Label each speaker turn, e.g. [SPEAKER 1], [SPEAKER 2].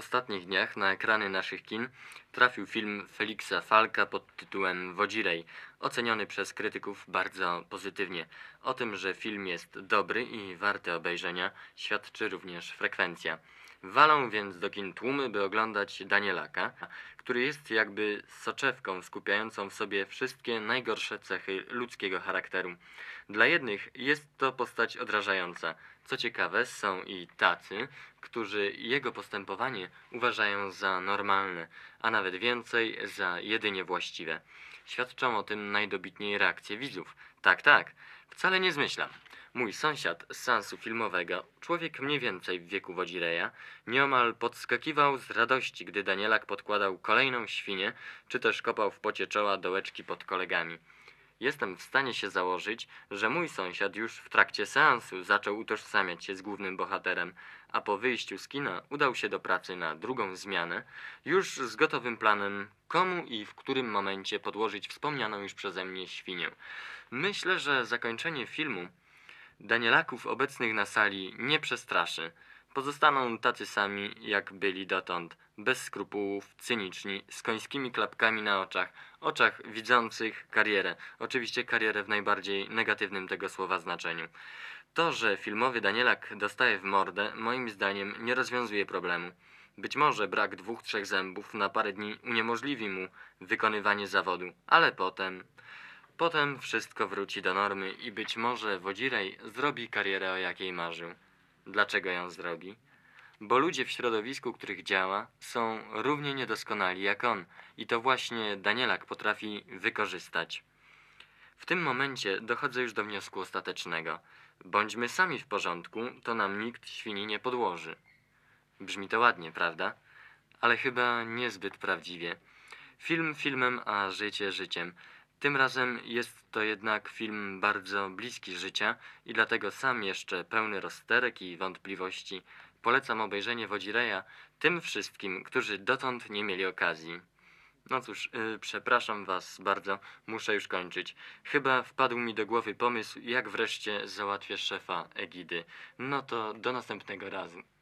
[SPEAKER 1] ostatnich dniach na ekrany naszych kin trafił film Feliksa Falka pod tytułem Wodzirej, oceniony przez krytyków bardzo pozytywnie. O tym, że film jest dobry i warty obejrzenia, świadczy również frekwencja. Walą więc do kin tłumy, by oglądać Danielaka, który jest jakby soczewką skupiającą w sobie wszystkie najgorsze cechy ludzkiego charakteru. Dla jednych jest to postać odrażająca. Co ciekawe, są i tacy, którzy jego postępowanie uważają za normalne, a nawet więcej, za jedynie właściwe. Świadczą o tym najdobitniej reakcje widzów. Tak, tak, wcale nie zmyślam. Mój sąsiad z seansu filmowego, człowiek mniej więcej w wieku Wodzireja, nieomal podskakiwał z radości, gdy Danielak podkładał kolejną świnię, czy też kopał w pocie czoła dołeczki pod kolegami. Jestem w stanie się założyć, że mój sąsiad już w trakcie seansu zaczął utożsamiać się z głównym bohaterem, a po wyjściu z kina udał się do pracy na drugą zmianę, już z gotowym planem, komu i w którym momencie podłożyć wspomnianą już przeze mnie świnię. Myślę, że zakończenie filmu Danielaków obecnych na sali nie przestraszy. Pozostaną tacy sami, jak byli dotąd, bez skrupułów, cyniczni, z końskimi klapkami na oczach widzących karierę, oczywiście karierę w najbardziej negatywnym tego słowa znaczeniu. To, że filmowy Danielak dostaje w mordę, moim zdaniem nie rozwiązuje problemu. Być może brak 2-3 zębów na parę dni uniemożliwi mu wykonywanie zawodu, ale potem wszystko wróci do normy i być może Wodzirej zrobi karierę, o jakiej marzył. Dlaczego ją zrobi? Bo ludzie w środowisku, których działa, są równie niedoskonali jak on i to właśnie Danielak potrafi wykorzystać. W tym momencie dochodzę już do wniosku ostatecznego. Bądźmy sami w porządku, to nam nikt świni nie podłoży. Brzmi to ładnie, prawda? Ale chyba niezbyt prawdziwie. Film filmem, a życie życiem. Tym razem jest to jednak film bardzo bliski życia i dlatego sam jeszcze pełny rozterek i wątpliwości polecam obejrzenie Wodzireja tym wszystkim, którzy dotąd nie mieli okazji. No cóż, przepraszam was bardzo, muszę już kończyć. Chyba wpadł mi do głowy pomysł, jak wreszcie załatwię szefa Egidy. No to do następnego razu.